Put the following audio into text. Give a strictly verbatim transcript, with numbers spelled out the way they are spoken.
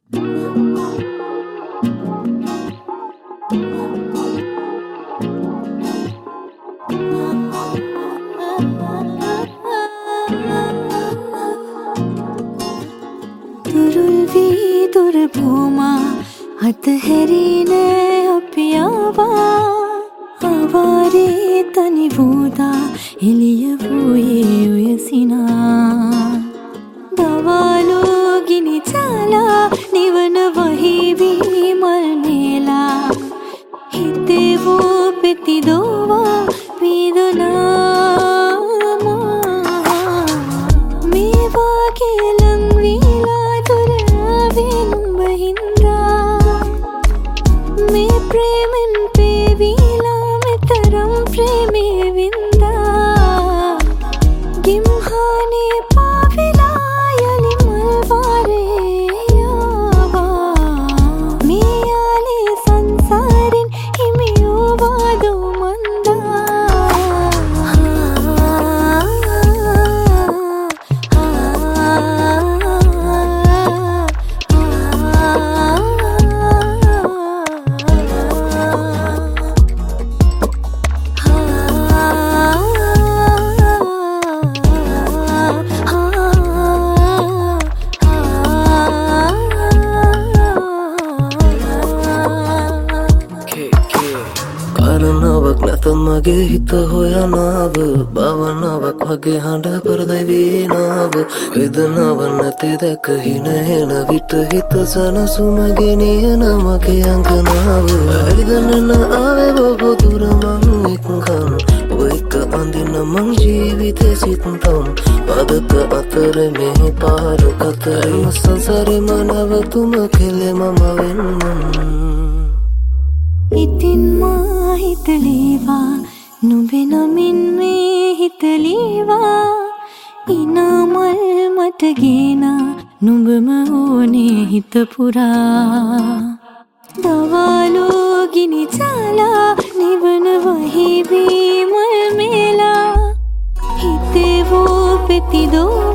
දුර භූමා අතහැරීනේ අපි ආවා ආවාරේ තනි වූදා එළිය වූයේ උයසිනා දවාලෝ ගිනි චාලා නිවන වහිවි මල් මේලා හිතේ වූ පෙති දෝවා වේදනා මේවා කෙලම් වීලා දුර නුඹ හින්දා මේ ප්‍රේමෙන් පේවිලා මෙතරම් ප්‍රේමේ වින්දා ගිම්හානේ පාවිලා යලි මල් වාරේ ආවා මේ යාලේ සංසාරෙන් හිමියෝ වාදෝ මන්දා කාරණාවක් නැත මගේ හිත හොයනාව භාවනාවක් වගේ හඬ පරදයි වීනාව වේදනාව නැති දැක හින හෙන විට හිත සනසුම ගෙනියන මගේ අංගනාව ඇරිදනන ආවේ බොහෝ දුර මං එක්කන් ඔය එක අඳින මං ජීවිතේ සිතම් පදක අතර මේ පාර කතරම සංසාරේ මනවතුම කෙලෙ මම වෙන්නම් ඉතින් මා හිතලේවා නුඹේ නමින් මේ හිතලේවා ඉනාමල් මට ගේනා නුඹම ඕනේ හිත පුරා දවාලෝ ගිනි චාලා නිවන වහිවි මල් මේලා හිතේ වූ පෙති දෝ